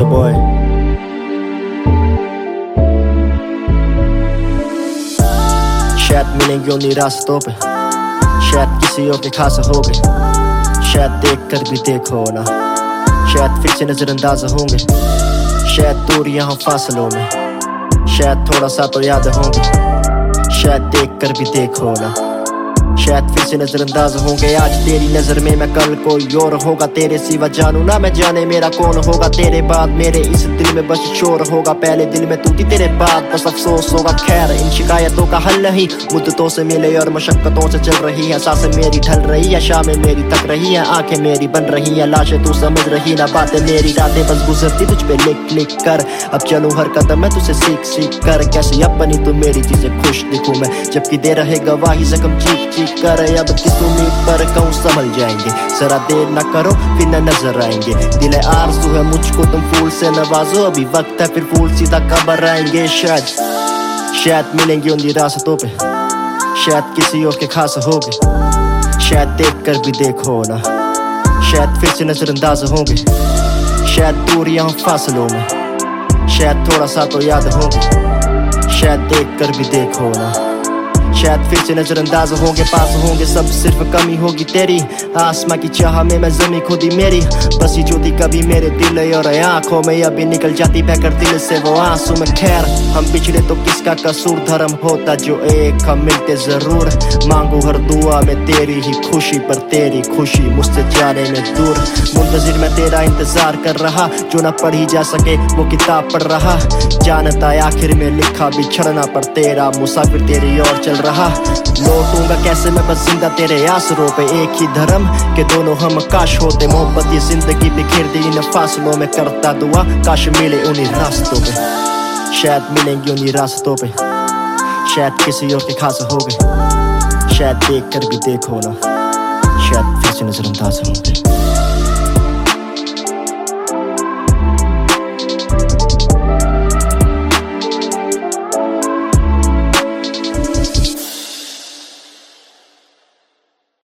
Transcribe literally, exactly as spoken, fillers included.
your boy. शायद मिलेंगे उन्हीं रास्तों पे, शायद किसी और के खास हो गए, शायद देख कर भी देखो ना, शायद फिर से नजरअंदाज होंगे, शायद दूर यहाँ फासलों में, शायद थोड़ा सा तो याद होंगे, शायद देख कर भी देखो ना, शायद फिर से नजरअंदाज होंगे। आज तेरी नजर में मैं कल कोई और होगा, तेरे सिवा जानू ना मैं जाने मेरा कौन होगा। तेरे बाद मेरे इस दिल में बस शोर होगा, पहले दिल में तू थी तेरे बाद बस अफसोस होगा। खैर इन शिकायतों का हल नहीं, मुद्दतों से मिले और मशक्कतों से चल रही है, सांसें मेरी ढल रही है, शामें मेरी थक रही है, आंखें मेरी बन रही है, लाशें तू समझ रही ना बातें मेरी, रातें बस गुजरती तुझ पे लिख लिख कर। अब चलूं हर कदम मैं तुझसे सीख सीख कर, कैसे अब बनी तू मेरी चीजें खुश दिखूं मैं, जबकि दे रहे गवाही जख्म चीख चीख कर। अब किस उम्मीद पर कहूँ संभल जाएंगे, जरा देर न करो फिर न नजर आएंगे। दिल आरज़ू है मुझको तुम फूल से नवाजो, अभी वक्त है फिर फूल सीधा कबर आएंगे। शायद शायद मिलेंगे उन्हीं रास्तों पे, शायद किसी और के खास होगे, शायद देख कर भी देखो ना, शायद फिर से नजरअंदाज होंगे, शायद दूर यहाँ फासलों में, शायद थोड़ा सा तो याद होंगे, शायद देख कर भी देखो ना, शायद फिर से नजरअंदाज होंगे। पास होंगे सब सिर्फ कमी होगी तेरी, आसमां की चाह में मैं जमी खुदी मेरी, बसी ज्योति कभी मेरे दिल और आंखों में अभी निकल जाती बहकर दिल से वो आंसू में। खैर हम पिछड़े तो किसका कसूर, धर्म होता जो एक हम मिलते जरूर। मांगू हर दुआ में तेरी ही खुशी, पर तेरी खुशी मुझसे जाने में दूर। मुंतजिर मैं तेरा इंतजार कर रहा, जो न पढ़ी जा सके वो किताब पढ़ रहा, जानता आखिर में लिखा बिछड़ना पर तेरा, मुसाफिर तेरी ओर चल रहा। लौटूंगा कैसे मैं बस जिंदा तेरे आसरों पे, एक ही धर्म के दोनों हम काश होते। मोहब्बत ये जिंदगी बिखेर दी इन फासलों में, करता दुआ काश मिले उन्हीं रास्तों पे, शायद मिलेंगे उन्हीं रास्तों पे, शायद किसी और के खास हो गए, शायद देख कर भी देखो ना, शायद फिर से नजरअंदाज होंगे।